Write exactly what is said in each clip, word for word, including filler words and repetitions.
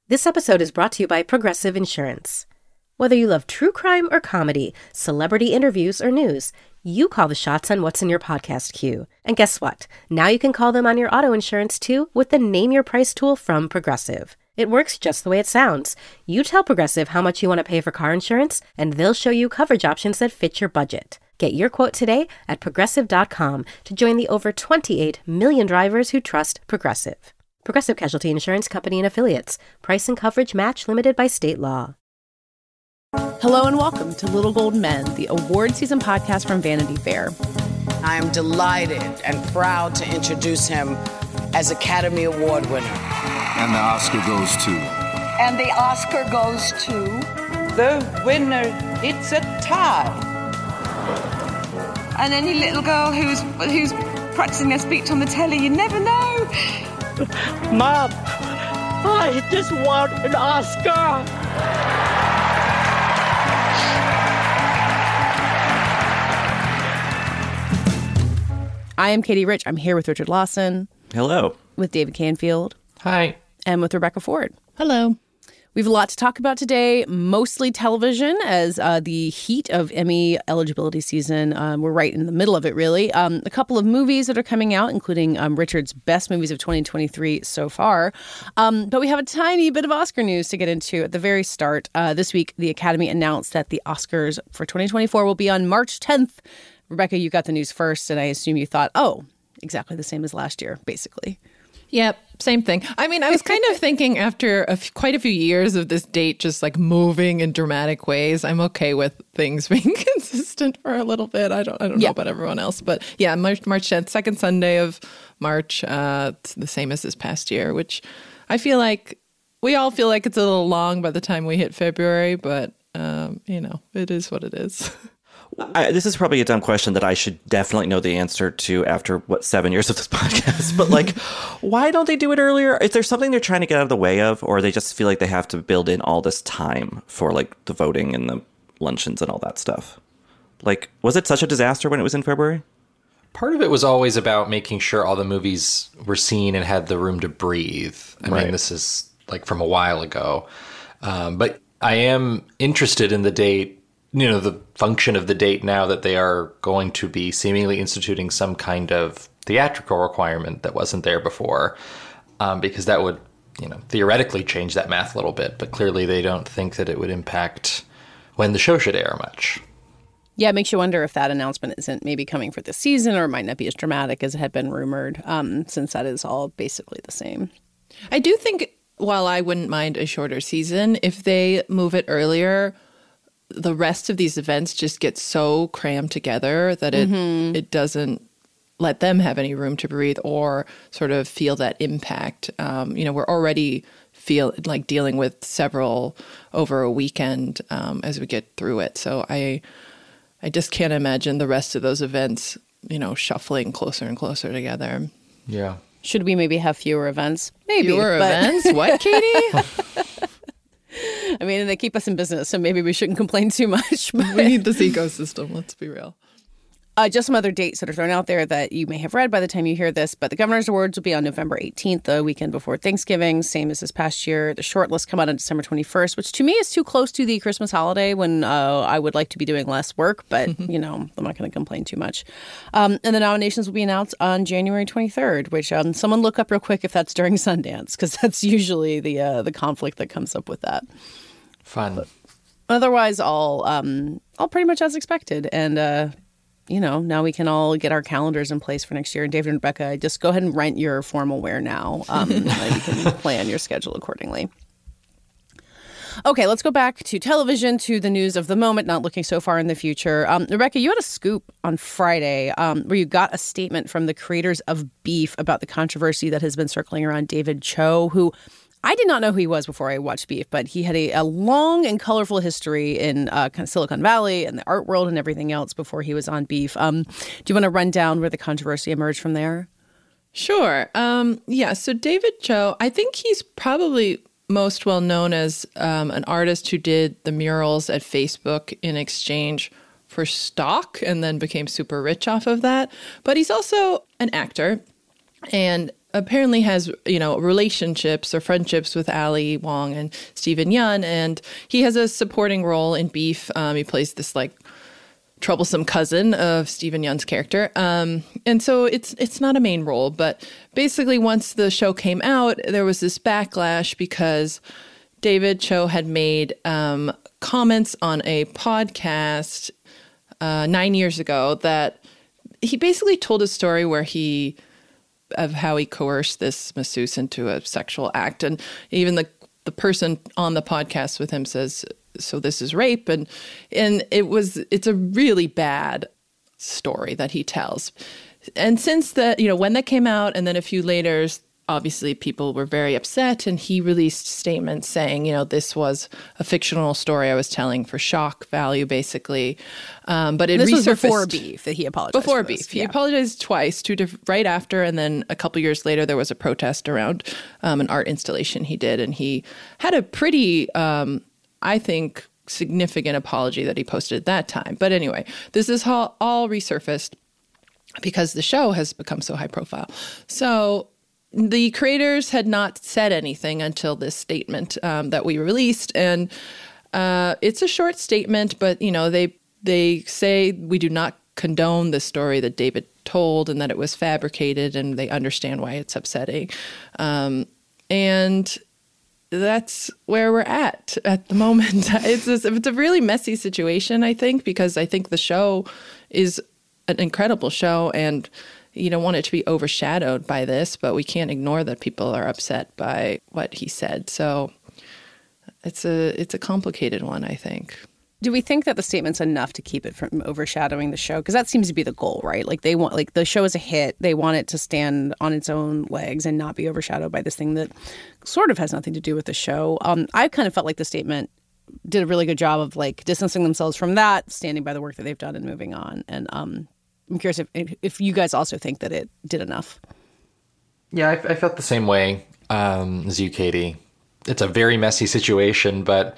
This episode is brought to you by Progressive Insurance. Whether you love true crime or comedy, celebrity interviews or news, you call the shots on what's in your podcast queue. And guess what? Now you can call them on your auto insurance too with the Name Your Price tool from Progressive. It works just the way it sounds. You tell Progressive how much you want to pay for car insurance, and they'll show you coverage options that fit your budget. Get your quote today at progressive dot com to join the over twenty-eight million drivers who trust Progressive. Progressive Casualty Insurance Company and Affiliates. Price and coverage match limited by state law. Hello and welcome to Little Gold Men, the award season podcast from Vanity Fair. I am delighted and proud to introduce him as Academy Award winner. And the Oscar goes to... And the Oscar goes to... The winner, it's a tie. And any little girl who's who's practicing their speech on the telly, you never know. Mom, I just want an Oscar. I am Katie Rich. I'm here with Richard Lawson. Hello. With David Canfield. Hi. And with Rebecca Ford. Hello. We have a lot to talk about today, mostly television, as uh, the heat of Emmy eligibility season. Um, we're right in the middle of it, really. Um, a couple of movies that are coming out, including um, Richard's best movies of twenty twenty-three so far. Um, but we have a tiny bit of Oscar news to get into at the very start. Uh, this week, the Academy announced that the Oscars for twenty twenty-four will be on March tenth. Rebecca, you got the news first, and I assume you thought, oh, exactly the same as last year, basically. Yep, same thing. I mean, I was kind of thinking after a f- quite a few years of this date just like moving in dramatic ways, I'm okay with things being consistent for a little bit. I don't I don't yeah. know about everyone else, but yeah, March March tenth, second Sunday of March, uh, it's the same as this past year, which I feel like we all feel like it's a little long by the time we hit February, but um, you know, it is what it is. I, this is probably a dumb question that I should definitely know the answer to after, what, seven years of this podcast. But, like, why don't they do it earlier? Is there something they're trying to get out of the way of? Or they just feel like they have to build in all this time for, like, the voting and the luncheons and all that stuff? Like, was it such a disaster when it was in February? Part of it was always about making sure all the movies were seen and had the room to breathe. I right. mean, this is, like, from a while ago. Um, but I am interested in the date. You know, the function of the date now that they are going to be seemingly instituting some kind of theatrical requirement that wasn't there before, um, because that would, you know, theoretically change that math a little bit. But clearly they don't think that it would impact when the show should air much. Yeah, it makes you wonder if that announcement isn't maybe coming for this season or it might not be as dramatic as it had been rumored, um, since that is all basically the same. I do think while I wouldn't mind a shorter season, if they move it earlier, the rest of these events just get so crammed together that it mm-hmm. it doesn't let them have any room to breathe or sort of feel that impact. Um, you know, we're already feel like dealing with several over a weekend um, as we get through it. So I I just can't imagine the rest of those events, you know, shuffling closer and closer together. Yeah. Should we maybe have fewer events? Maybe. Fewer but... events? What, Katie? I mean, they keep us in business, so maybe we shouldn't complain too much. But... We need this ecosystem, let's be real. Uh, just some other dates that are thrown out there that you may have read by the time you hear this, but the Governor's Awards will be on November eighteenth, the weekend before Thanksgiving, same as this past year. The shortlists come out on December twenty-first, which to me is too close to the Christmas holiday when uh, I would like to be doing less work, but, you know, I'm not going to complain too much. Um, and the nominations will be announced on January twenty-third, which um, someone look up real quick if that's during Sundance, because that's usually the uh, the conflict that comes up with that. Fun. But otherwise, all um, all pretty much as expected. And, uh, you know, now we can all get our calendars in place for next year. And David and Rebecca, just go ahead and rent your formal wear now. Um, and you can plan your schedule accordingly. Okay, let's go back to television, to the news of the moment, not looking so far in the future. Um, Rebecca, you had a scoop on Friday um, where you got a statement from the creators of Beef about the controversy that has been circling around David Cho, who I did not know who he was before I watched Beef, but he had a, a long and colorful history in uh, kind of Silicon Valley and the art world and everything else before he was on Beef. Um, do you want to run down where the controversy emerged from there? Sure. Um, yeah, so David Cho, I think he's probably most well known as um, an artist who did the murals at Facebook in exchange for stock and then became super rich off of that. But he's also an actor. And apparently has, you know, relationships or friendships with Ali Wong and Steven Yeun, and he has a supporting role in Beef. Um, he plays this like troublesome cousin of Steven Yeun's character, um, and so it's it's not a main role. But basically, once the show came out, there was this backlash because David Choe had made um, comments on a podcast uh, nine years ago that he basically told a story where he. Of how he coerced this masseuse into a sexual act. And even the the person on the podcast with him says, so this is rape. And and it was, it's a really bad story that he tells. And since that, you know, when that came out and then a few later, obviously people were very upset, and he released statements saying, you know, this was a fictional story I was telling for shock value, basically. Um, but it this resurfaced was before Beef that he apologized. Before for Beef, this. he yeah. apologized twice, two diff- right after, and then a couple years later there was a protest around um, an art installation he did, and he had a pretty, um, I think, significant apology that he posted at that time. But anyway, this is all, all resurfaced because the show has become so high profile. So the creators had not said anything until this statement um, that we released, and uh, it's a short statement, but you know they they say we do not condone the story that David told and that it was fabricated, and they understand why it's upsetting, um, and that's where we're at at the moment. It's a, it's a really messy situation, I think, because I think the show is an incredible show, and you don't want it to be overshadowed by this, but we can't ignore that people are upset by what he said. So it's a it's a complicated one, I think. Do we think that the statement's enough to keep it from overshadowing the show? Because that seems to be the goal, right? Like they want, like the show is a hit. They want it to stand on its own legs and not be overshadowed by this thing that sort of has nothing to do with the show. Um, I kind of felt like the statement did a really good job of like distancing themselves from that, standing by the work that they've done and moving on. And um, I'm curious if if you guys also think that it did enough. Yeah, I, I felt the same way um, as you, Katie. It's a very messy situation, but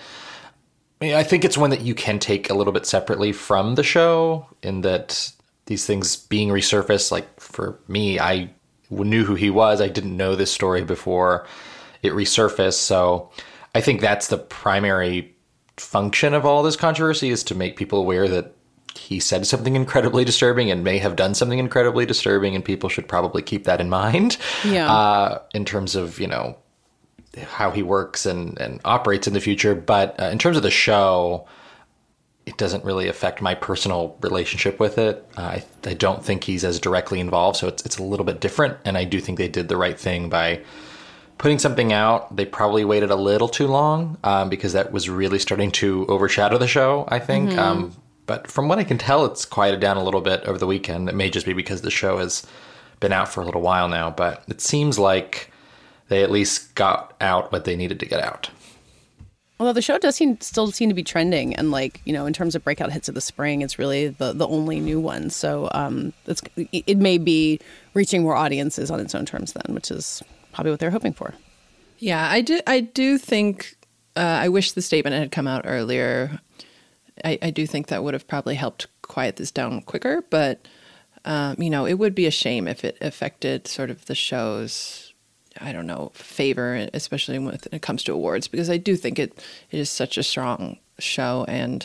I mean, I think it's one that you can take a little bit separately from the show, in that these things being resurfaced, like for me, I knew who he was. I didn't know this story before it resurfaced. So I think that's the primary function of all this controversy, is to make people aware that he said something incredibly disturbing and may have done something incredibly disturbing, and people should probably keep that in mind. Yeah. Uh, in terms of, you know, how he works and, and operates in the future. But uh, in terms of the show, it doesn't really affect my personal relationship with it. Uh, I, I don't think he's as directly involved, so it's it's a little bit different. And I do think they did the right thing by putting something out. They probably waited a little too long um, because that was really starting to overshadow the show, I think. Mm-hmm. Um, but from what I can tell, it's quieted down a little bit over the weekend. It may just be because the show has been out for a little while now, but it seems like they at least got out what they needed to get out. Although the show does seem, still seem to be trending, and like, you know, in terms of breakout hits of the spring, it's really the, the only new one. So um, it's, it may be reaching more audiences on its own terms then, which is probably what they're hoping for. Yeah, I do. I do think. Uh, I wish the statement had come out earlier. I, I do think that would have probably helped quiet this down quicker. But um, you know, it would be a shame if it affected sort of the show's, I don't know, favor, especially when it comes to awards, because I do think it, it is such a strong show, and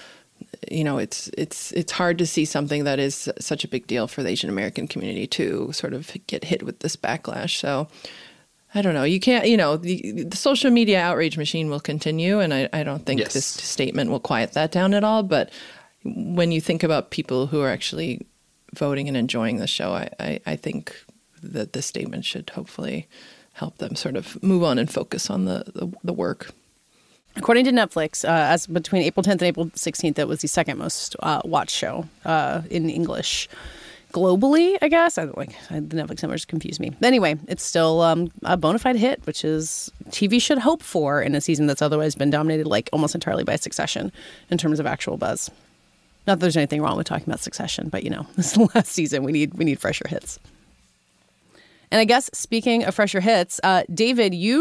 you know, it's it's it's hard to see something that is such a big deal for the Asian American community to sort of get hit with this backlash. So I don't know. You can't, you know, the, the social media outrage machine will continue, and I, I don't think yes. this statement will quiet that down at all. But when you think about people who are actually voting and enjoying the show, I, I, I think that this statement should hopefully help them sort of move on and focus on the, the, the work. According to Netflix, uh, as between April tenth and April sixteenth, it was the second most uh, watched show uh, in English globally, I guess. I don't like the Netflix numbers confuse me. Anyway, it's still um, a bona fide hit, which is T V should hope for in a season that's otherwise been dominated like almost entirely by Succession in terms of actual buzz. Not that there's anything wrong with talking about Succession, but you know, this is the last season. We need we need fresher hits. And I guess speaking of fresher hits, uh, David, you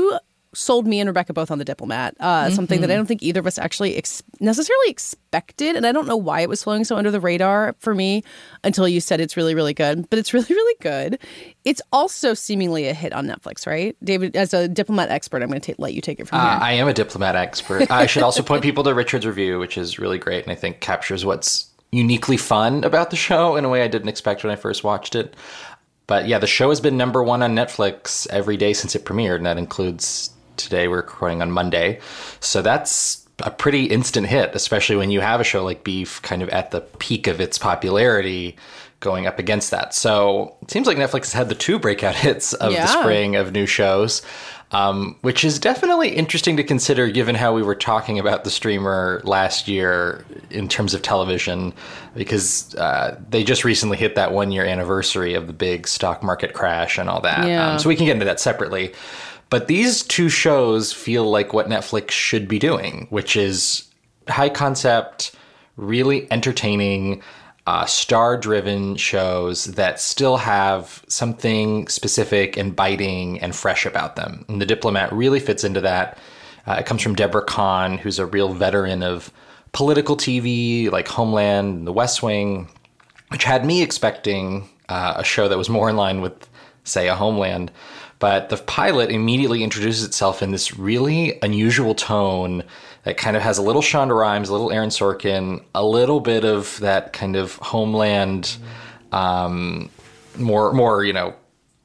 sold me and Rebecca both on The Diplomat, uh, mm-hmm. something that I don't think either of us actually ex- necessarily expected. And I don't know why it was flowing so under the radar for me until you said it's really, really good. But it's really, really good. It's also seemingly a hit on Netflix, right? David, as a Diplomat expert, I'm going to let you take it from uh, here. I am a Diplomat expert. I should also point people to Richard's review, which is really great and I think captures what's uniquely fun about the show in a way I didn't expect when I first watched it. But yeah, the show has been number one on Netflix every day since it premiered, and that includes today. We're recording on Monday. So that's a pretty instant hit, especially when you have a show like Beef kind of at the peak of its popularity going up against that. So it seems like Netflix has had the two breakout hits of yeah. the spring of new shows, um, which is definitely interesting to consider given how we were talking about the streamer last year in terms of television, because uh, they just recently hit that one year anniversary of the big stock market crash and all that. Yeah. Um, so we can get into that separately. But these two shows feel like what Netflix should be doing, which is high concept, really entertaining, uh, star-driven shows that still have something specific and biting and fresh about them. And The Diplomat really fits into that. Uh, it comes from Deborah Kahn, who's a real veteran of political T V, like Homeland and The West Wing, which had me expecting uh, a show that was more in line with, say, a Homeland. But the pilot immediately introduces itself in this really unusual tone that kind of has a little Shonda Rhimes, a little Aaron Sorkin, a little bit of that kind of Homeland, um, more, more you know,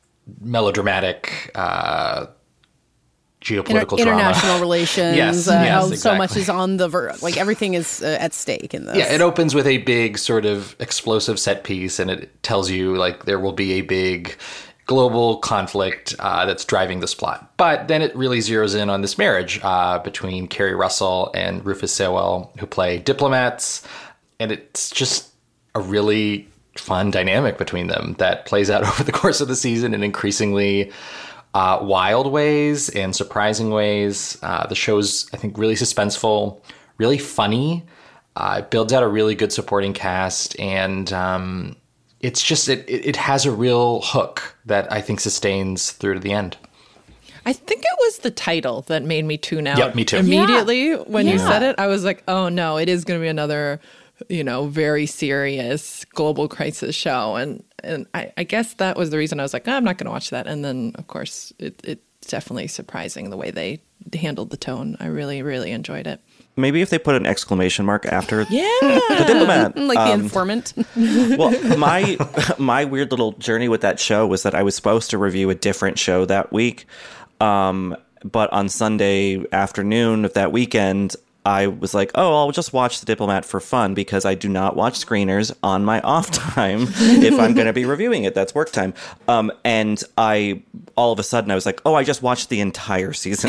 melodramatic uh, geopolitical Inter- drama. International relations. yes, uh, yes, how exactly. so much is on the, ver- like everything is uh, at stake in this. Yeah, it opens with a big sort of explosive set piece, and it tells you like there will be a big global conflict uh, that's driving this plot. But then it really zeroes in on this marriage uh, between Kerry Russell and Rufus Sewell, who play diplomats. And it's just a really fun dynamic between them that plays out over the course of the season in increasingly uh, wild ways and surprising ways. Uh, the show's, I think, really suspenseful, really funny. Uh, it builds out a really good supporting cast, and um, it's just, it, it has a real hook that I think sustains through to the end. I think it was the title that made me tune out. Yep, me too. Immediately Yeah. when Yeah. you said it, I was like, oh no, it is going to be another, you know, very serious global crisis show. And and I, I guess that was the reason I was like, oh, I'm not going to watch that. And then, of course, it, it's definitely surprising the way they handled the tone. I really, really enjoyed it. Maybe if they put an exclamation mark after yeah. The Diplomat. Like um, the informant. Well, my my weird little journey with that show was that I was supposed to review a different show that week. Um, but on Sunday afternoon of that weekend, I was like, oh, I'll just watch The Diplomat for fun because I do not watch screeners on my off time if I'm going to be reviewing it. That's work time. Um, and I, all of a sudden, I was like, oh, I just watched the entire season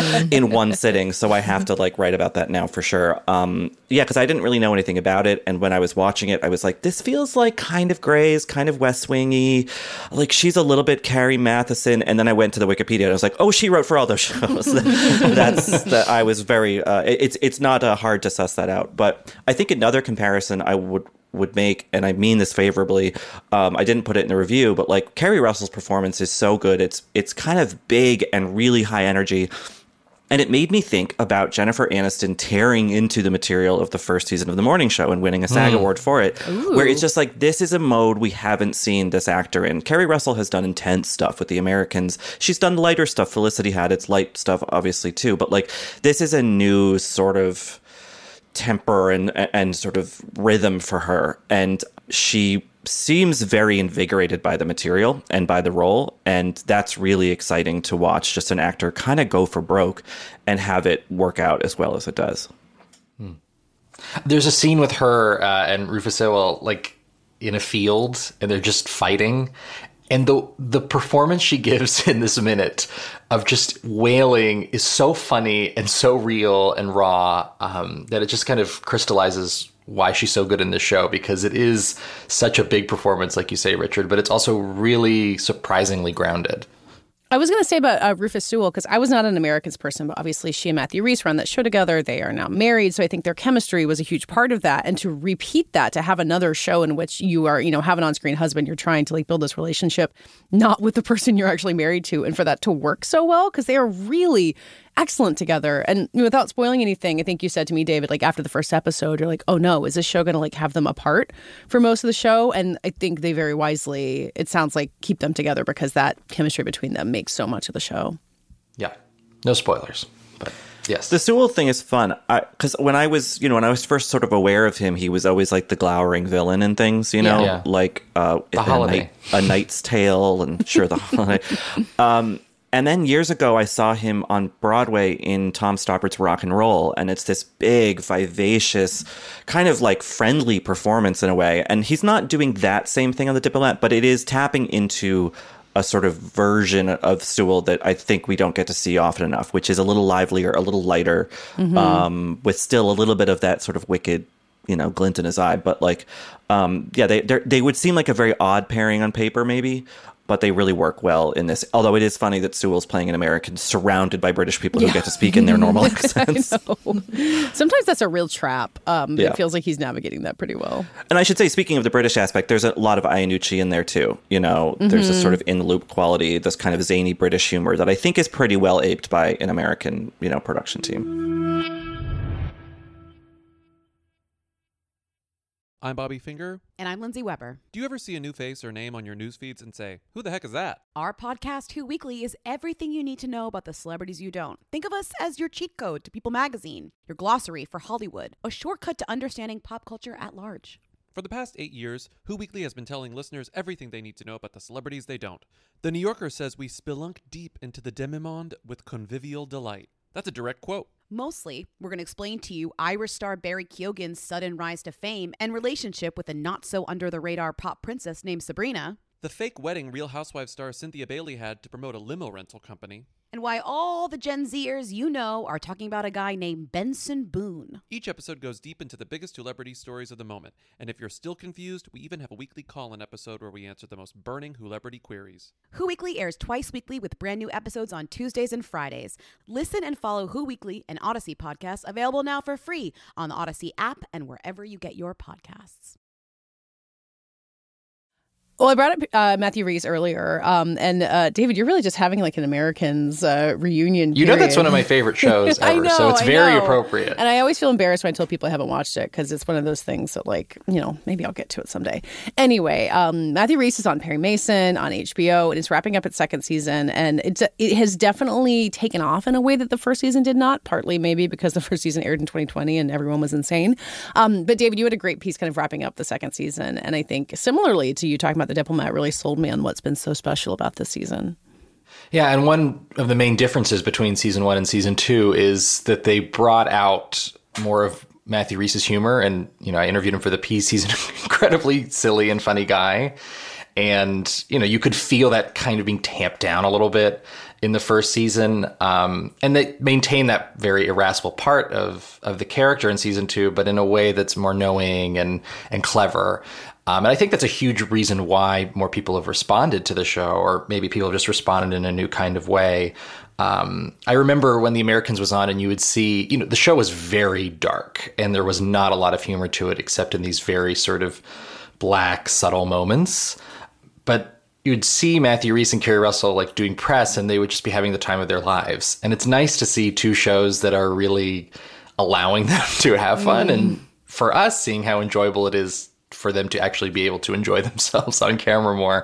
in one sitting. So I have to like write about that now for sure. Um, yeah, because I didn't really know anything about it. And when I was watching it, I was like, this feels like kind of Grey's, kind of West Wingy. Like she's a little bit Carrie Matheson. And then I went to the Wikipedia and I was like, oh, she wrote for all those shows. That's that I was very, uh, it's it's not uh, hard to suss that out. But I think another comparison I would would make, and I mean this favorably, um, I didn't put it in the review, but like Kerry Russell's performance is so good. It's it's kind of big and really high energy. And it made me think about Jennifer Aniston tearing into the material of the first season of The Morning Show and winning a SAG mm. award for it, Ooh. Where it's just like, this is a mode we haven't seen this actor in. Kerry Russell has done intense stuff with The Americans. She's done lighter stuff. Felicity had its light stuff, obviously, too. But like, this is a new sort of temper and and sort of rhythm for her. And she seems very invigorated by the material and by the role, and that's really exciting to watch just an actor kind of go for broke and have it work out as well as it does. Hmm. There's a scene with her uh, and Rufus Sewell like in a field, and they're just fighting, and the the performance she gives in this minute of just wailing is so funny and so real and raw um, that it just kind of crystallizes why she's so good in this show, because it is such a big performance, like you say, Richard, but it's also really surprisingly grounded. I was going to say about uh, Rufus Sewell, because I was not an Americans person, but obviously she and Matthew Rhys run that show together. They are now married. So I think their chemistry was a huge part of that. And to repeat that, to have another show in which you are, you know, have an on-screen husband, you're trying to like build this relationship, not with the person you're actually married to. And for that to work so well, because they are really excellent together. And without spoiling anything, I think you said to me, David, like after the first episode, you're like, oh no, is this show going to like have them apart for most of the show? And I think they very wisely, it sounds like, keep them together because that chemistry between them makes so much of the show. Yeah. No spoilers, but yes. The Sewell thing is fun because when I was, you know, when I was first sort of aware of him, he was always like the glowering villain and things, you know, yeah. like uh, the a, Holiday. Night, a Knight's Tale and sure, the Holiday. Um, And then years ago, I saw him on Broadway in Tom Stoppard's Rock and Roll. And it's this big, vivacious, kind of like friendly performance in a way. And he's not doing that same thing on The Diplomat, but it is tapping into a sort of version of Sewell that I think we don't get to see often enough, which is a little livelier, a little lighter, mm-hmm. um, with still a little bit of that sort of wicked, you know, glint in his eye. But like, um, yeah, they they would seem like a very odd pairing on paper, maybe. But they really work well in this. Although it is funny that Sewell's playing an American surrounded by British people yeah. who get to speak in their normal accents. I know. Sometimes that's a real trap. Um, yeah. It feels like he's navigating that pretty well. And I should say, speaking of the British aspect, there's a lot of Iannucci in there too. You know, mm-hmm. there's this sort of in-loop quality, this kind of zany British humor that I think is pretty well aped by an American, you know, production team. I'm Bobby Finger. And I'm Lindsay Weber. Do you ever see a new face or name on your news feeds and say, who the heck is that? Our podcast, Who Weekly, is everything you need to know about the celebrities you don't. Think of us as your cheat code to People magazine, your glossary for Hollywood, a shortcut to understanding pop culture at large. For the past eight years, Who Weekly has been telling listeners everything they need to know about the celebrities they don't. The New Yorker says we spelunk deep into the demi-monde with convivial delight. That's a direct quote. Mostly, we're going to explain to you Irish star Barry Keoghan's sudden rise to fame and relationship with a not-so-under-the-radar pop princess named Sabrina. The fake wedding Real Housewives star Cynthia Bailey had to promote a limo rental company. And why all the Gen Zers you know are talking about a guy named Benson Boone. Each episode goes deep into the biggest celebrity stories of the moment. And if you're still confused, we even have a weekly call-in episode where we answer the most burning celebrity queries. Who Weekly airs twice weekly with brand new episodes on Tuesdays and Fridays. Listen and follow Who Weekly, an Odyssey podcast, available now for free on the Odyssey app and wherever you get your podcasts. Well, I brought up uh, Matthew Rhys earlier, um, and uh, David, you're really just having like an Americans uh, reunion period. You know that's one of my favorite shows ever, I know, so it's I very know. appropriate. And I always feel embarrassed when I tell people I haven't watched it because it's one of those things that, like, you know, maybe I'll get to it someday. Anyway, um, Matthew Rhys is on Perry Mason on H B O, and it's wrapping up its second season, and it's it has definitely taken off in a way that the first season did not, partly maybe because the first season aired in twenty twenty and everyone was insane. Um, but David, you had a great piece kind of wrapping up the second season, and I think similarly to you talking about The Diplomat really sold me on what's been so special about this season. Yeah, and one of the main differences between season one and season two is that they brought out more of Matthew Rhys's humor. And, you know, I interviewed him for the piece. He's an incredibly silly and funny guy. And, you know, you could feel that kind of being tamped down a little bit in the first season. Um, and they maintain that very irascible part of, of the character in season two, but in a way that's more knowing and, and clever. Um, and I think that's a huge reason why more people have responded to the show, or maybe people have just responded in a new kind of way. Um, I remember when The Americans was on and you would see, you know, the show was very dark and there was not a lot of humor to it except in these very sort of black, subtle moments. But you would see Matthew Rhys and Kerry Russell like doing press and they would just be having the time of their lives. And it's nice to see two shows that are really allowing them to have fun. Mm. And for us, seeing how enjoyable it is for them to actually be able to enjoy themselves on camera more.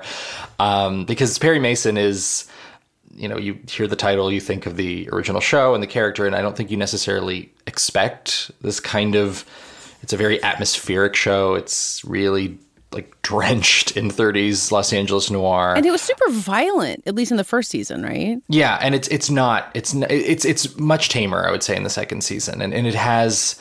Um, because Perry Mason is, you know, you hear the title, you think of the original show and the character, and I don't think you necessarily expect this kind of, it's a very atmospheric show. It's really like drenched in thirties Los Angeles noir. And it was super violent, at least in the first season, right? Yeah, and it's it's not, it's it's it's much tamer, I would say, in the second season. And, and it has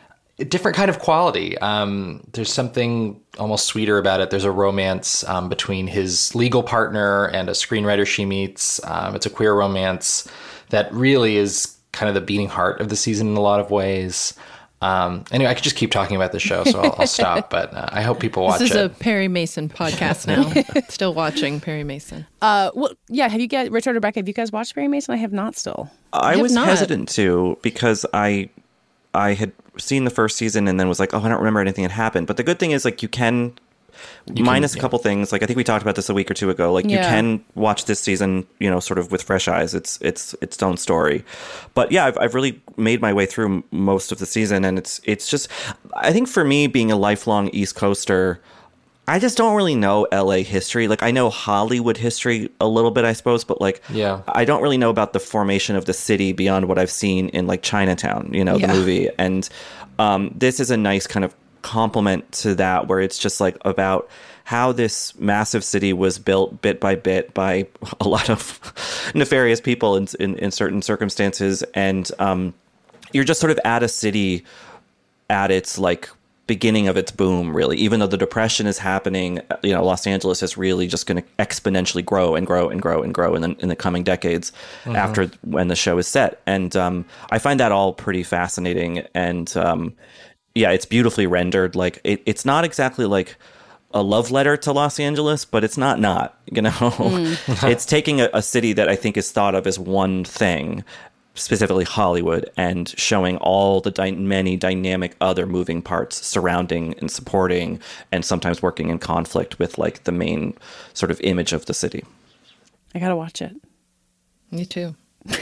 a different kind of quality. Um, there's something almost sweeter about it. There's a romance um, between his legal partner and a screenwriter she meets. Um, it's a queer romance that really is kind of the beating heart of the season in a lot of ways. Um, anyway, I could just keep talking about the show, so I'll, I'll stop. But uh, I hope people watch it. This is it. a Perry Mason podcast now. Still watching Perry Mason. Uh, well, yeah. Have you guys, Richard, Rebecca? Have you guys watched Perry Mason? I have not. Still, I, I was not. hesitant to because I, I had seen the first season and then was like, oh, I don't remember anything that happened. But the good thing is, like, you can. You minus can, yeah. a couple things, like I think we talked about this a week or two ago. Like yeah. you can watch this season, you know, sort of with fresh eyes. It's it's its own story, but yeah, I've I've really made my way through most of the season, and it's it's just I think for me being a lifelong East Coaster, I just don't really know L A history. Like I know Hollywood history a little bit, I suppose, but like yeah. I don't really know about the formation of the city beyond what I've seen in like Chinatown, you know, yeah. the movie, and um, this is a nice kind of complement to that, where it's just like about how this massive city was built bit by bit by a lot of nefarious people in, in, in certain circumstances. And um, you're just sort of at a city at its like beginning of its boom, really. Even though the Depression is happening, you know, Los Angeles is really just going to exponentially grow and grow and grow and grow in the, in the coming decades mm-hmm. after when the show is set. And um, I find that all pretty fascinating. And um, yeah, it's beautifully rendered. Like it, it's not exactly like a love letter to Los Angeles, but it's not not, you know, mm. It's taking a, a city that I think is thought of as one thing, specifically Hollywood, and showing all the dy- many dynamic other moving parts surrounding and supporting and sometimes working in conflict with like the main sort of image of the city. I gotta watch it. Me too.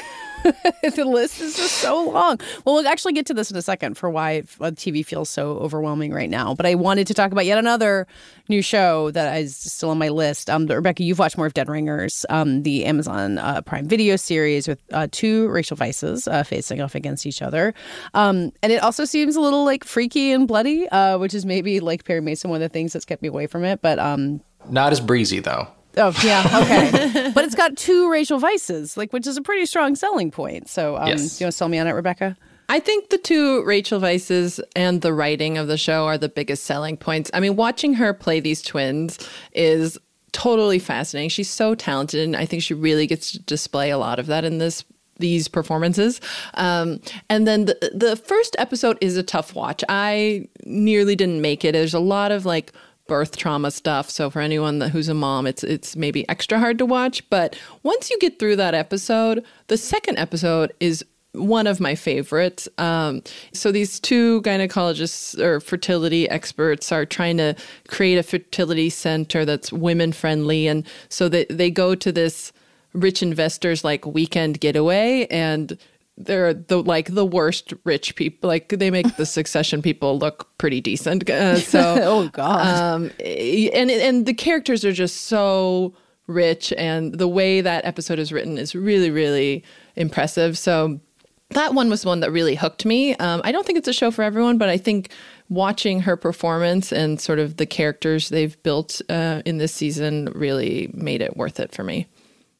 The list is just so long. Well, we'll actually get to this in a second for why T V feels so overwhelming right now. But I wanted to talk about yet another new show that is still on my list. Um, Rebecca, you've watched more of Dead Ringers, um, the Amazon uh, Prime Video series with uh, two Rachel Weiszes uh, facing off against each other. Um, and it also seems a little like freaky and bloody, uh, which is maybe like Perry Mason, one of the things that's kept me away from it. But um, not as breezy, though. Oh, yeah. Okay. But it's got two Rachel Weiszes, like, which is a pretty strong selling point. So um, yes. Do you want to sell me on it, Rebecca? I think the two Rachel Weiszes and the writing of the show are the biggest selling points. I mean, watching her play these twins is totally fascinating. She's so talented, and I think she really gets to display a lot of that in this these performances. Um, and then the, the first episode is a tough watch. I nearly didn't make it. There's a lot of, like, birth trauma stuff. So for anyone that, who's a mom, it's it's maybe extra hard to watch. But once you get through that episode, the second episode is one of my favorites. Um, so these two gynecologists or fertility experts are trying to create a fertility center that's women friendly. And so they, they go to this rich investors like weekend getaway, and they're the like the worst rich people. Like they make the Succession people look pretty decent. Uh, so oh god, um, and and the characters are just so rich, and the way that episode is written is really really impressive. So that one was one that really hooked me. Um, I don't think it's a show for everyone, but I think watching her performance and sort of the characters they've built uh, in this season really made it worth it for me.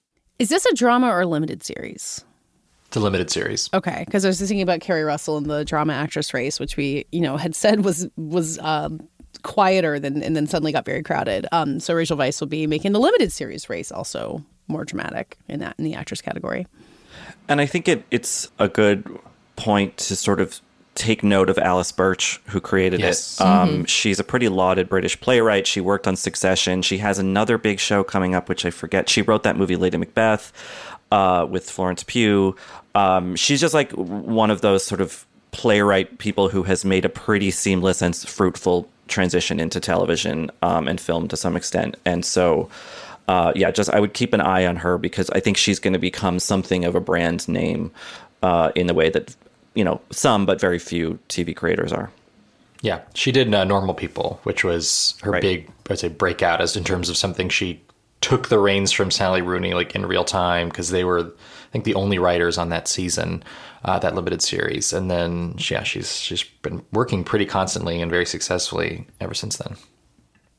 Is this a drama or a limited series? It's a limited series. Okay, because I was thinking about Kerry Russell in the drama actress race, which we, you know, had said was was um, quieter than and then suddenly got very crowded. Um, so Rachel Weisz will be making the limited series race also more dramatic in that in the actress category. And I think it it's a good point to sort of take note of Alice Birch, who created yes. it. Um, mm-hmm. She's a pretty lauded British playwright. She worked on Succession. She has another big show coming up, which I forget. She wrote that movie Lady Macbeth. Uh, with Florence Pugh. Um, she's just like one of those sort of playwright people who has made a pretty seamless and fruitful transition into television um, and film to some extent. And so, uh, yeah, just I would keep an eye on her because I think she's going to become something of a brand name uh, in the way that, you know, some but very few T V creators are. Yeah, she did uh, Normal People, which was her right. big, I'd say, breakout as in terms of something she took the reins from Sally Rooney like in real time because they were, I think, the only writers on that season, uh, that limited series. And then, yeah, she's she's been working pretty constantly and very successfully ever since then.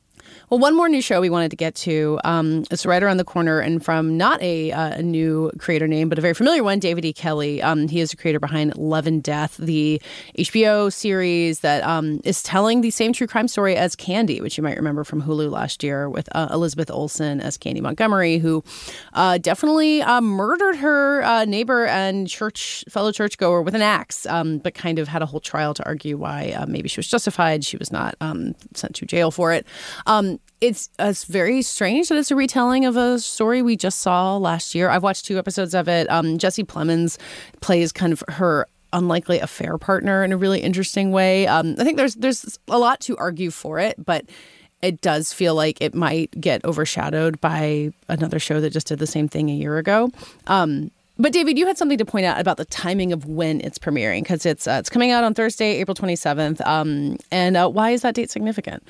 Well, one more new show we wanted to get to. Um, it's right around the corner, and from not a, uh, a new creator name, but a very familiar one, David E. Kelley. Um, he is the creator behind Love and Death, the H B O series that um, is telling the same true crime story as Candy, which you might remember from Hulu last year with uh, Elizabeth Olsen as Candy Montgomery, who uh, definitely uh, murdered her uh, neighbor and church fellow churchgoer with an axe, um, but kind of had a whole trial to argue why uh, maybe she was justified. She was not um, sent to jail for it. Um, It's, it's very strange that it's a retelling of a story we just saw last year. I've watched two episodes of it. Um, Jesse Plemons plays kind of her unlikely affair partner in a really interesting way. Um, I think there's there's a lot to argue for it, but it does feel like it might get overshadowed by another show that just did the same thing a year ago. Um, but David, you had something to point out about the timing of when it's premiering, because it's uh, it's coming out on Thursday, April twenty-seventh. Um, and uh, why is that date significant?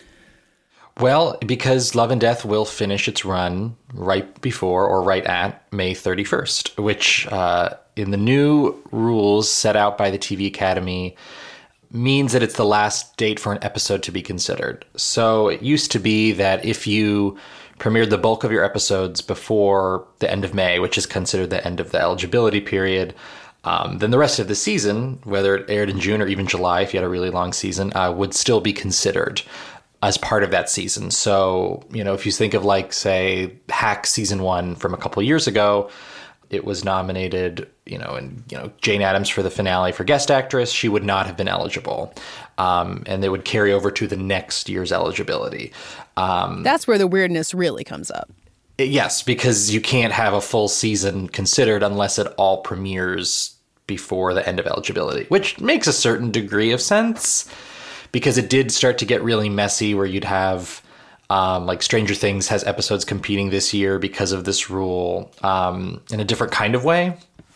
Well, because Love and Death will finish its run right before or right at May thirty-first, which uh, in the new rules set out by the T V Academy means that it's the last date for an episode to be considered. So it used to be that if you premiered the bulk of your episodes before the end of May, which is considered the end of the eligibility period, um, then the rest of the season, whether it aired in June or even July, if you had a really long season, uh, would still be considered as part of that season. So, you know, if you think of like, say, Hack season one from a couple of years ago, it was nominated, you know, and, you know, Jane Addams for the finale for guest actress, she would not have been eligible. Um, and they would carry over to the next year's eligibility. Um, That's where the weirdness really comes up. Yes, because you can't have a full season considered unless it all premieres before the end of eligibility, which makes a certain degree of sense. Because it did start to get really messy where you'd have, um, like Stranger Things has episodes competing this year because of this rule um, in a different kind of way.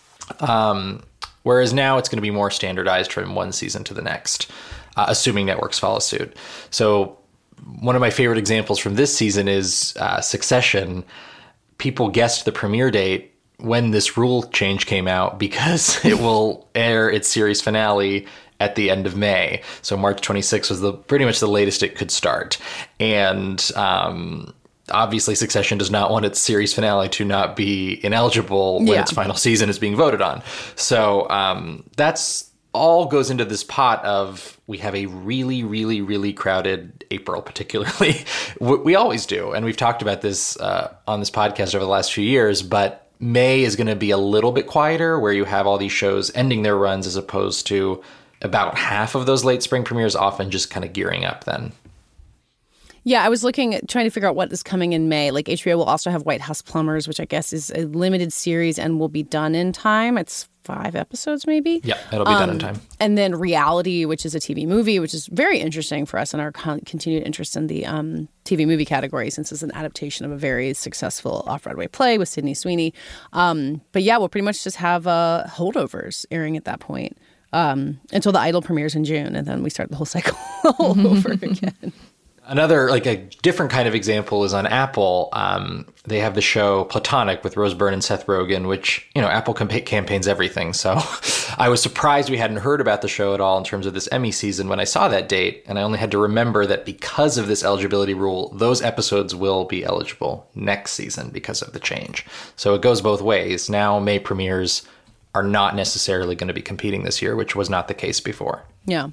Um, whereas now it's going to be more standardized from one season to the next, uh, assuming networks follow suit. So one of my favorite examples from this season is uh, Succession. People guessed the premiere date when this rule change came out because it will air its series finale at the end of May. So March twenty-sixth was the pretty much the latest it could start. And um, obviously Succession does not want its series finale to not be ineligible when yeah. its final season is being voted on. So um, that's all goes into this pot of we have a really, really, really crowded April, particularly. We always do. And we've talked about this uh, on this podcast over the last few years, but May is going to be a little bit quieter where you have all these shows ending their runs as opposed to about half of those late spring premieres often just kind of gearing up then. Yeah, I was looking at trying to figure out what is coming in May. Like H B O will also have White House Plumbers, which I guess is a limited series and will be done in time. It's five episodes maybe. Yeah, it'll be um, done in time. And then Reality, which is a T V movie, which is very interesting for us and our con- continued interest in the um, T V movie category since it's an adaptation of a very successful off-Broadway play with Sydney Sweeney. Um, but yeah, we'll pretty much just have uh, holdovers airing at that point. Um, until The Idol premieres in June, and then we start the whole cycle all over again. Another, like a different kind of example is on Apple. Um, they have the show Platonic with Rose Byrne and Seth Rogen, which, you know, Apple campa- campaigns everything. So I was surprised we hadn't heard about the show at all in terms of this Emmy season when I saw that date. And I only had to remember that because of this eligibility rule, those episodes will be eligible next season because of the change. So it goes both ways. Now May premieres are not necessarily going to be competing this year, which was not the case before. Yeah.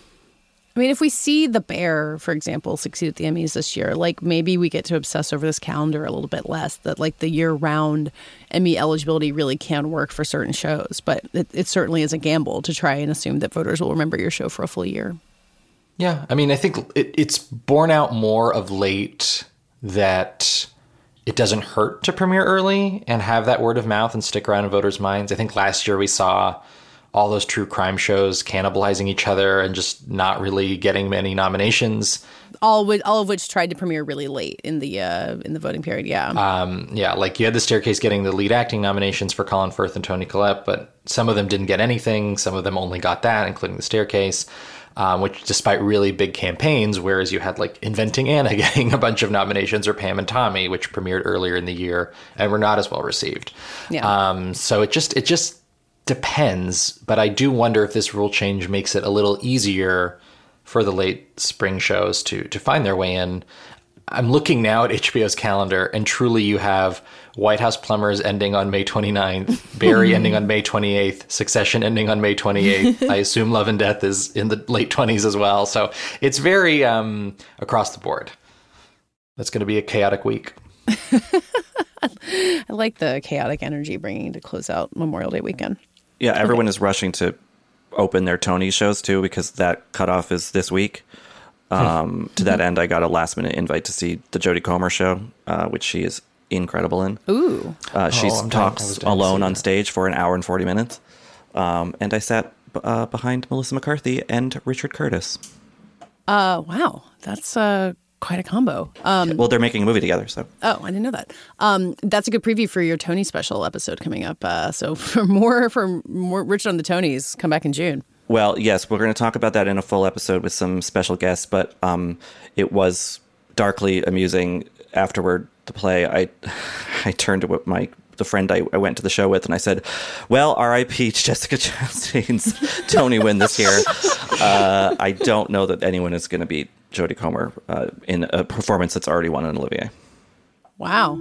I mean, if we see The Bear, for example, succeed at the Emmys this year, like maybe we get to obsess over this calendar a little bit less, that like the year-round Emmy eligibility really can work for certain shows. But it, it certainly is a gamble to try and assume that voters will remember your show for a full year. Yeah. I mean, I think it, it's borne out more of late that it doesn't hurt to premiere early and have that word of mouth and stick around in voters' minds. I think last year we saw all those true crime shows cannibalizing each other and just not really getting many nominations. All, with, all of which tried to premiere really late in the uh, in the voting period, yeah. Um, yeah, like you had The Staircase getting the lead acting nominations for Colin Firth and Toni Collette, but some of them didn't get anything. Some of them only got that, including The Staircase. Um, which despite really big campaigns, whereas you had like Inventing Anna getting a bunch of nominations or Pam and Tommy, which premiered earlier in the year and were not as well received. Yeah. Um, so it just it just depends. But I do wonder if this rule change makes it a little easier for the late spring shows to to find their way in. I'm looking now at H B O's calendar, and truly you have White House Plumbers ending on May twenty-ninth, Barry ending on May twenty-eighth, Succession ending on May twenty-eighth. I assume Love and Death is in the late twenties as well. So it's very um, across the board. That's going to be a chaotic week. I like the chaotic energy bringing to close out Memorial Day weekend. Yeah, everyone okay. is rushing to open their Tony shows too, because that cutoff is this week. Um, to that end, I got a last minute invite to see the Jodie Comer show, uh, which she is incredible in. Ooh. Uh, she oh, talks alone on stage for an hour and forty minutes. Um, and I sat uh, behind Melissa McCarthy and Richard Curtis. Uh, wow. That's uh, quite a combo. Um, well, they're making a movie together, so. Oh, I didn't know that. Um, that's a good preview for your Tony special episode coming up. Uh, so for more, for more Richard on the Tonys, come back in June. Well, yes, we're going to talk about that in a full episode with some special guests, but um, it was darkly amusing afterward, the play. I I turned to my the friend I, I went to the show with, and I said, well, R I P Jessica Chastain's Tony win this year. Uh, I don't know that anyone is going to beat Jodie Comer uh, in a performance that's already won an Olivier. Wow.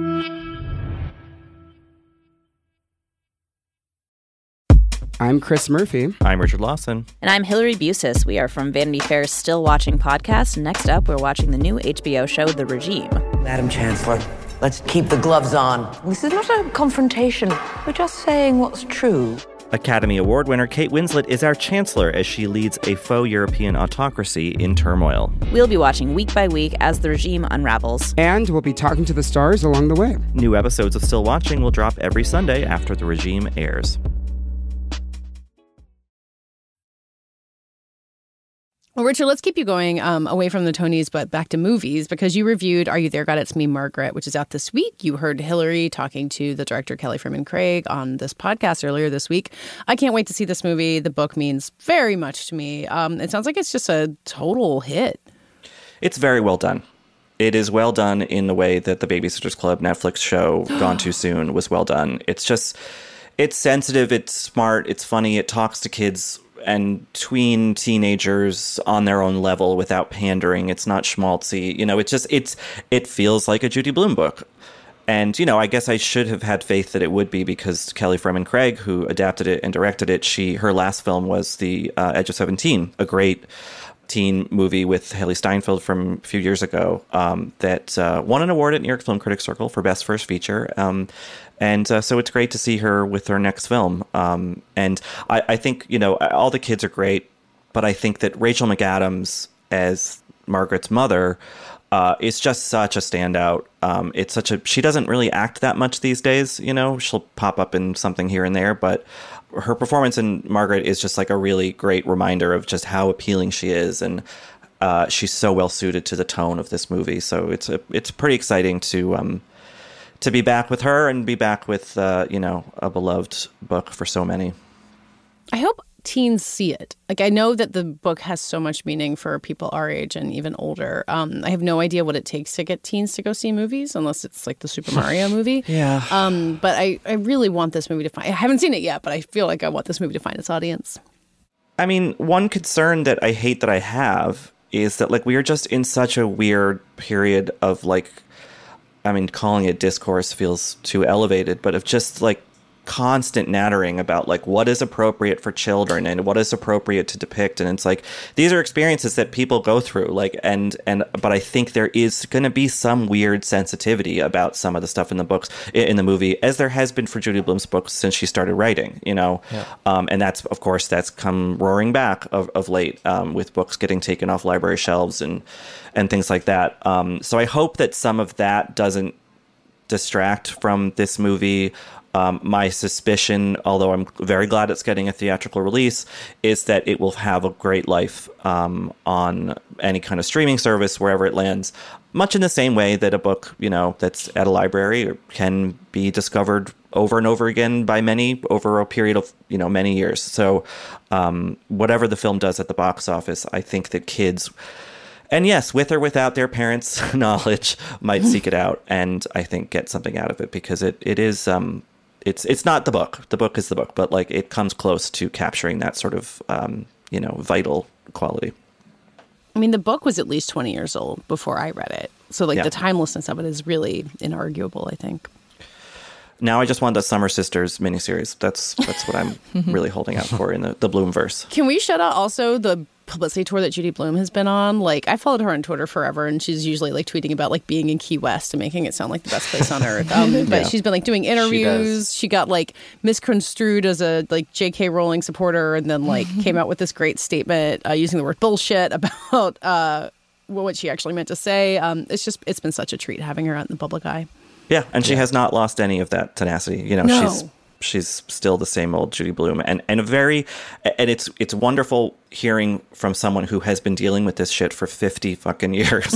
I'm Chris Murphy. I'm Richard Lawson. And I'm Hillary Busis. We are from Vanity Fair's Still Watching podcast. Next up, we're watching the new H B O show, The Regime. Madam Chancellor, let's keep the gloves on. This is not a confrontation. We're just saying what's true. Academy Award winner Kate Winslet is our chancellor as she leads a faux European autocracy in turmoil. We'll be watching week by week as the regime unravels. And we'll be talking to the stars along the way. New episodes of Still Watching will drop every Sunday after The Regime airs. Well, Richard, let's keep you going um, away from the Tonys, but back to movies, because you reviewed Are You There, God? It's Me, Margaret, which is out this week. You heard Hillary talking to the director, Kelly Freeman Craig, on this podcast earlier this week. I can't wait to see this movie. The book means very much to me. Um, it sounds like it's just a total hit. It's very well done. It is well done in the way that the Babysitters Club Netflix show, Gone Too Soon, was well done. It's just, it's sensitive, it's smart, it's funny, it talks to kids and tween teenagers on their own level without pandering. It's not schmaltzy. You know, it just, it's, it feels like a Judy Blume book. And, you know, I guess I should have had faith that it would be, because Kelly Freeman Craig, who adapted it and directed it, she, her last film was The uh, Edge of seventeen, a great teen movie with Haley Steinfeld from a few years ago um, that uh, won an award at New York Film Critics Circle for Best First Feature. Um, and uh, so it's great to see her with her next film. Um, and I, I think, you know, all the kids are great, but I think that Rachel McAdams as Margaret's mother uh, is just such a standout. Um, it's such a, she doesn't really act that much these days, you know, she'll pop up in something here and there, but her performance in Margaret is just like a really great reminder of just how appealing she is. And uh, she's so well suited to the tone of this movie. So it's a, it's pretty exciting to, um, to be back with her and be back with, uh, you know, a beloved book for so many. I hope teens see it. Like, I know that the book has so much meaning for people our age and even older. Um, I have no idea what it takes to get teens to go see movies, unless it's like the Super Mario movie. Yeah. Um, but I, I really want this movie to find, I haven't seen it yet, but I feel like I want this movie to find its audience. I mean, one concern that I hate that I have is that, like, we are just in such a weird period of, like, I mean, calling it discourse feels too elevated, but of just like constant nattering about like what is appropriate for children and what is appropriate to depict. And it's like, these are experiences that people go through, like, and, and, but I think there is going to be some weird sensitivity about some of the stuff in the books, in the movie, as there has been for Judy Blume's books since she started writing, you know? Yeah. Um, and that's, of course, that's come roaring back of, of late, um, with books getting taken off library shelves and, and things like that. Um, so I hope that some of that doesn't distract from this movie. Um, my suspicion, although I'm very glad it's getting a theatrical release, is that it will have a great life um, on any kind of streaming service, wherever it lands, much in the same way that a book, you know, that's at a library can be discovered over and over again by many over a period of, you know, many years. So um, whatever the film does at the box office, I think that kids, and yes, with or without their parents' knowledge, might seek it out and I think get something out of it, because it, it is... Um, It's it's not the book. The book is the book, but like it comes close to capturing that sort of um, you know, vital quality. I mean, the book was at least twenty years old before I read it. So like Yeah. the timelessness of it is really inarguable, I think. Now I just want the Summer Sisters miniseries. That's that's what I'm really holding out for in the, the Bloomverse. Can we shout out also the publicity tour that Judy Blume has been on? Like, I followed her on Twitter forever, and she's usually like tweeting about like being in Key West and making it sound like the best place on earth. Um, but Yeah. she's been like doing interviews. She, she got like misconstrued as a like J K Rowling supporter, and then like came out with this great statement uh, using the word bullshit about uh, what she actually meant to say. Um, it's just it's been such a treat having her out in the public eye. Yeah, and she has not lost any of that tenacity. You know, No. she's she's still the same old Judy Blume, and and a very and it's it's wonderful hearing from someone who has been dealing with this shit for fifty fucking years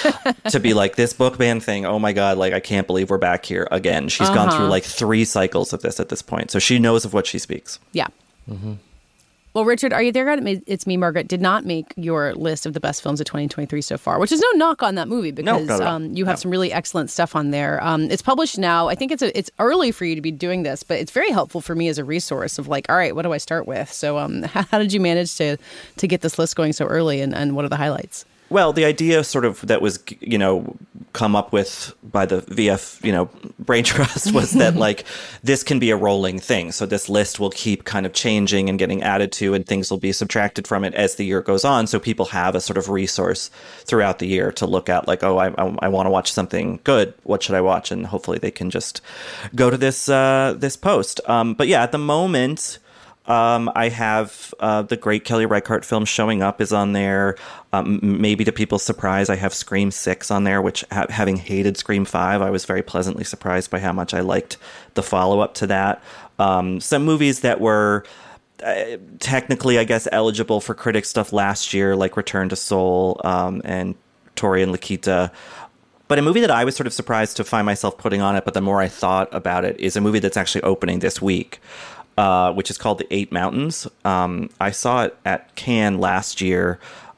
to be like, this book ban thing, oh my god, like I can't believe we're back here again. She's gone Uh-huh. through like three cycles of this at this point, so she knows of what she speaks. Yeah. Mm-hmm. Well, Richard, Are You There Yet? It's Me, Margaret did not make your list of the best films of twenty twenty-three so far, which is no knock on that movie because not at all. um, you have some really excellent stuff on there. Um, it's published now. I think it's a, it's early for you to be doing this, but it's very helpful for me as a resource of like, all right, what do I start with? So um, how did you manage to to get this list going so early, and, and what are the highlights? Well, the idea sort of that was, you know, come up with by the V F, you know, brain trust was that like this can be a rolling thing. So this list will keep kind of changing and getting added to, and things will be subtracted from it as the year goes on. So people have a sort of resource throughout the year to look at like, oh, I, I, I want to watch something good. What should I watch? And hopefully they can just go to this uh, this post. Um, but yeah, at the moment, Um, I have uh, the great Kelly Reichardt film Showing Up is on there. Um, maybe to people's surprise, I have Scream six on there, which ha- having hated Scream five, I was very pleasantly surprised by how much I liked the follow-up to that. Um, some movies that were uh, technically, I guess, eligible for critic stuff last year, like Return to Seoul um, and Tori and Lakita. But a movie that I was sort of surprised to find myself putting on it, but the more I thought about it, is a movie that's actually opening this week. Uh, which is called The Eight Mountains. Um, I saw it at Cannes last year.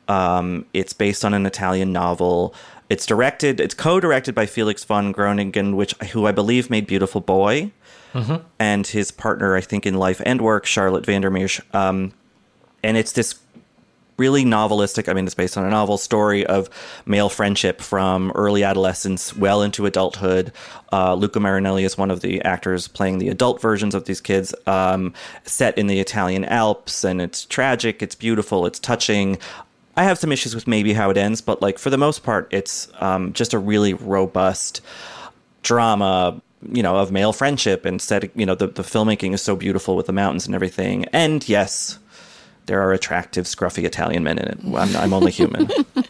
Um, it's based on an Italian novel. It's directed, it's co-directed by Felix von Groningen, which who I believe made Beautiful Boy, mm-hmm. and his partner, I think, in life and work, Charlotte Vandermeer. Um, and it's this really novelistic, I mean, it's based on a novel story of male friendship from early adolescence well into adulthood. Uh, Luca Marinelli is one of the actors playing the adult versions of these kids, um, set in the Italian Alps, and it's tragic, it's beautiful, it's touching. I have some issues with maybe how it ends, but like for the most part, it's um, just a really robust drama, you know, of male friendship, and set, you know, the, the filmmaking is so beautiful with the mountains and everything. And yes, there are attractive, scruffy Italian men in it. I'm, I'm only human.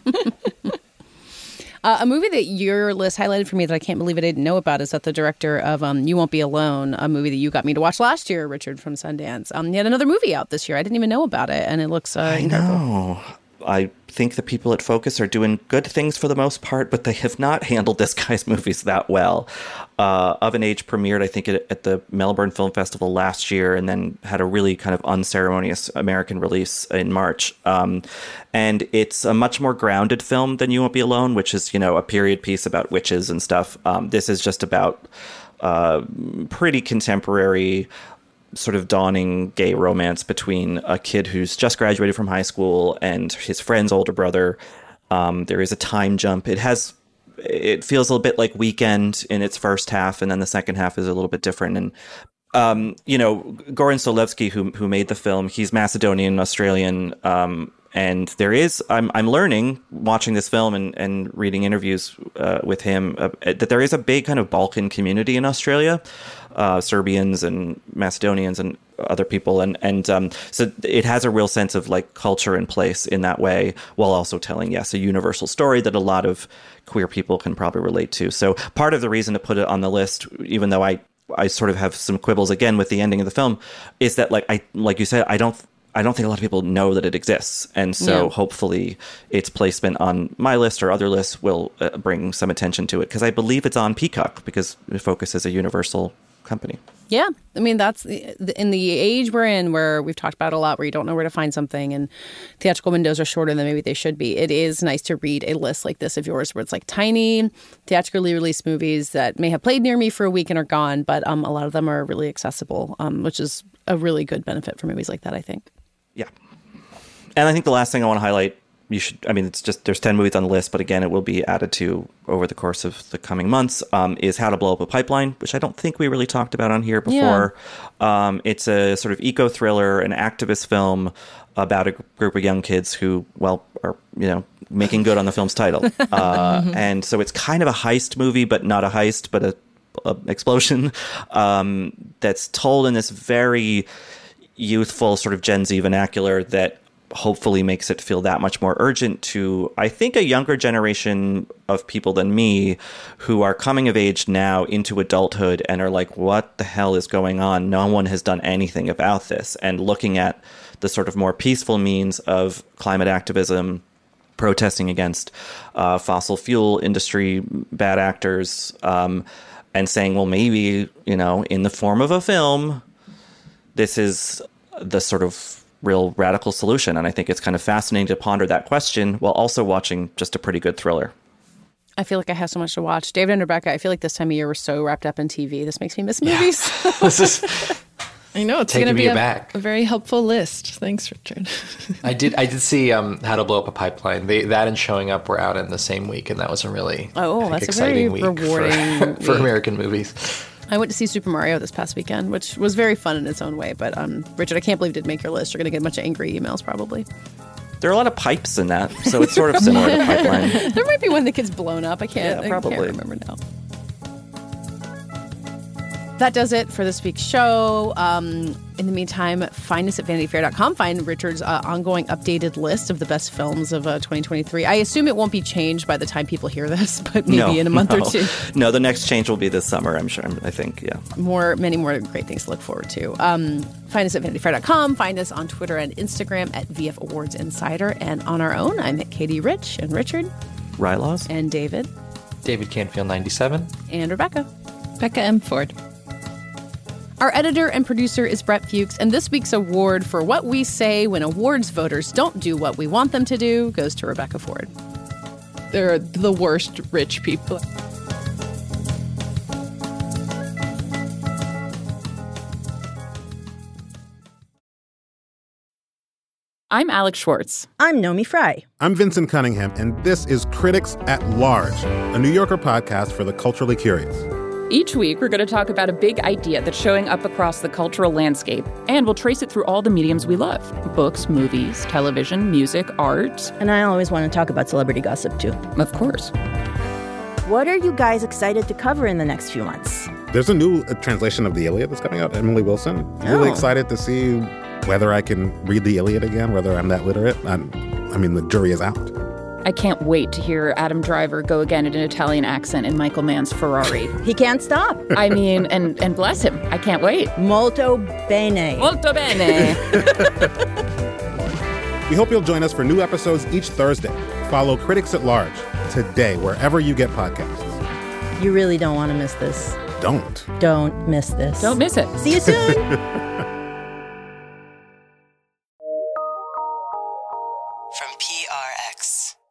Uh, a movie that your list highlighted for me that I can't believe I didn't know about is that the director of um, You Won't Be Alone, a movie that you got me to watch last year, Richard, from Sundance. Um, he had another movie out this year. I didn't even know about it, and it looks uh, I incredible. know. I think the people at Focus are doing good things for the most part, but they have not handled this guy's movies that well. Uh, Of an Age premiered, I think, at, at the Melbourne Film Festival last year, and then had a really kind of unceremonious American release in March. Um, and it's a much more grounded film than You Won't Be Alone, which is, you know, a period piece about witches and stuff. Um, this is just about uh, pretty contemporary sort of dawning gay romance between a kid who's just graduated from high school and his friend's older brother. Um, there is a time jump. It has, it feels a little bit like Weekend in its first half, and then the second half is a little bit different. And, um, you know, Goran Solevsky, who who made the film, he's Macedonian, Australian, um, and there is, I'm I'm learning, watching this film and, and reading interviews uh, with him, uh, that there is a big kind of Balkan community in Australia. Uh, Serbians and Macedonians and other people. And, and um, so it has a real sense of like culture and place in that way, while also telling, yes, a universal story that a lot of queer people can probably relate to. So part of the reason to put it on the list, even though I, I sort of have some quibbles again with the ending of the film, is that like I, like you said, I don't, I don't think a lot of people know that it exists. And so yeah. hopefully its placement on my list or other lists will uh, bring some attention to it, because I believe it's on Peacock, because Focus is a universal company. Yeah. I mean, that's the, in the age we're in, where we've talked about it a lot, where you don't know where to find something and theatrical windows are shorter than maybe they should be. It is nice to read a list like this of yours, where it's like tiny, theatrically released movies that may have played near me for a week and are gone, but um, a lot of them are really accessible, um, which is a really good benefit for movies like that, I think. Yeah. And I think the last thing I want to highlight you should, I mean, it's just, there's ten movies on the list, but again, it will be added to over the course of the coming months, um, is How to Blow Up a Pipeline, which I don't think we really talked about on here before. Yeah. Um, it's a sort of eco-thriller, an activist film about a group of young kids who, well, are, you know, making good on the film's title. Uh, mm-hmm. And so it's kind of a heist movie, but not a heist, but a, a explosion um, that's told in this very youthful sort of Gen Z vernacular that hopefully makes it feel that much more urgent to, I think, a younger generation of people than me who are coming of age now into adulthood and are like, what the hell is going on? No one has done anything about this. And looking at the sort of more peaceful means of climate activism, protesting against uh, fossil fuel industry bad actors, um, and saying, well, maybe, you know, in the form of a film, this is the sort of real radical solution. And I think it's kind of fascinating to ponder that question while also watching just a pretty good thriller. I feel like I have so much to watch. David and Rebecca, I feel like this time of year we're so wrapped up in T V. This makes me miss movies. Yeah. This is I know it's going to be a, a very helpful list. Thanks, Richard. I did I did see um, How to Blow Up a Pipeline. They, that and Showing Up were out in the same week, and that was a really oh, think, that's exciting a very week rewarding for, week. for American movies. I went to see Super Mario this past weekend, which was very fun in its own way. But um, Richard, I can't believe it didn't make your list. You're going to get a bunch of angry emails probably. There are a lot of pipes in that, so it's sort of similar to Pipeline. There might be one that gets blown up. I can't, yeah, probably. I can't remember now. That does it for this week's show. Um, in the meantime, find us at vanity fair dot com. Find Richard's uh, ongoing updated list of the best films of uh, twenty twenty-three. I assume it won't be changed by the time people hear this, but maybe no, in a month no. or two. No, the next change will be this summer, I'm sure. I think, yeah. More, many more great things to look forward to. Um, find us at vanity fair dot com. Find us on Twitter and Instagram at V F Awards Insider. And on our own, I'm at Katie Rich and Richard. Rylaws. And David. David Canfield ninety-seven. And Rebecca. Becca M. Ford. Our editor and producer is Brett Fuchs, and this week's award for what we say when awards voters don't do what we want them to do goes to Rebecca Ford. They're the worst rich people. I'm Alex Schwartz. I'm Nomi Fry. I'm Vincent Cunningham, and this is Critics at Large, a New Yorker podcast for the culturally curious. Each week, we're going to talk about a big idea that's showing up across the cultural landscape, and we'll trace it through all the mediums we love. Books, movies, television, music, art. And I always want to talk about celebrity gossip, too. Of course. What are you guys excited to cover in the next few months? There's a new uh, translation of the Iliad that's coming out, Emily Wilson. Oh. Really excited to see whether I can read the Iliad again, whether I'm that literate. I'm, I mean, the jury is out. I can't wait to hear Adam Driver go again in an Italian accent in Michael Mann's Ferrari. He can't stop. I mean, and, and bless him. I can't wait. Molto bene. Molto bene. We hope you'll join us for new episodes each Thursday. Follow Critics at Large today, wherever you get podcasts. You really don't want to miss this. Don't. Don't miss this. Don't miss it. See you soon. From P R X.